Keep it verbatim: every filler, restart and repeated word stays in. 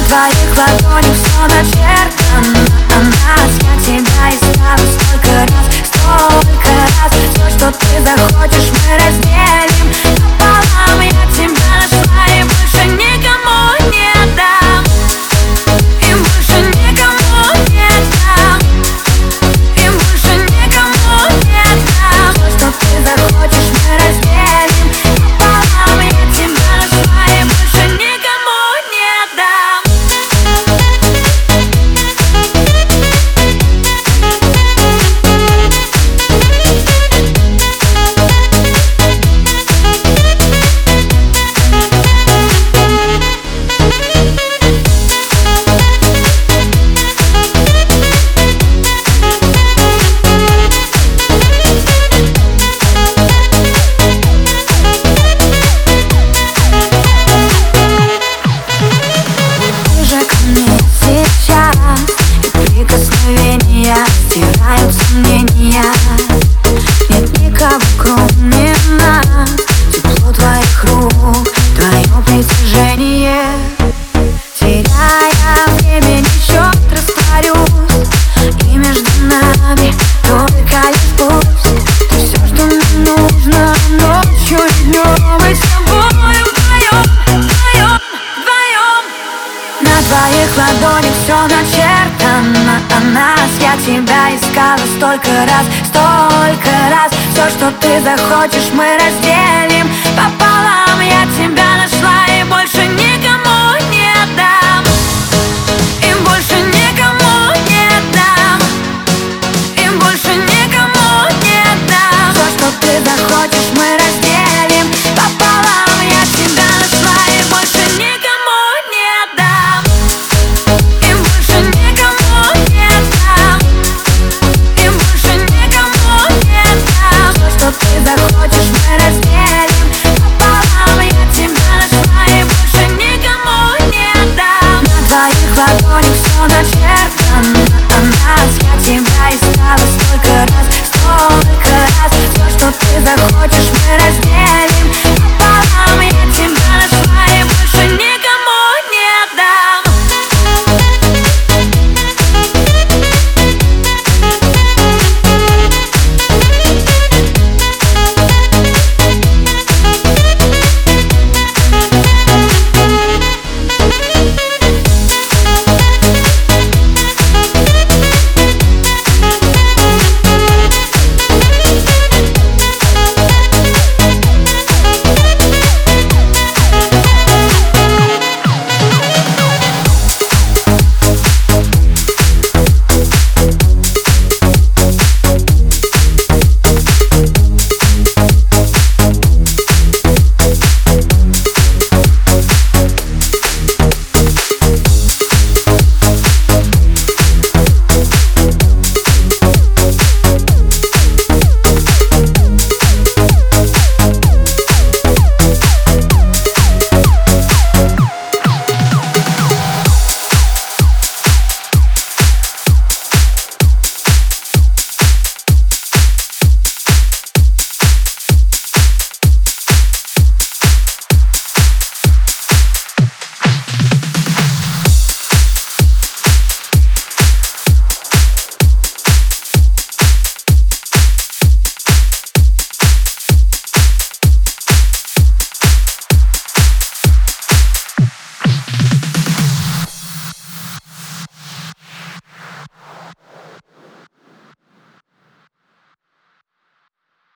твоих ладонях все начертано на нас. Я тебя искала столько раз, столько раз. Все, что ты захочешь, мы разделим пополам. Я тебя нашла и больше никому не дам. И больше никому не дам. И больше никому не дам. Все, что ты захочешь, мы разделим пополам. Я тебя нашла и больше никому не дам. Прикосновения стирают сомнения. Нет никого, кроме нас. Тепло твоих рук, твое притяжение. Теряя времени, счет растворюсь. И между нами только лишь пусть. Ты все, что мне нужно ночью и днем. Мы с тобой вдвоем, вдвоем, вдвоем. На твоих ладонях все начертано о нас. Я тебя искала столько раз, столько раз. Все, что ты захочешь, мы разделим пополам. Я тебя нашла и больше никому не дам. И больше никому не дам. И больше никому не дам. Все, что ты захочешь, мы разделим пополам. Я тебя нашла и больше никому не дам. И больше никому не дам. И больше никому не дам. Все, что ты захочешь, мы разделим пополам. Я тебя нашла и больше никому не дам. На твоих ладонях все начертано.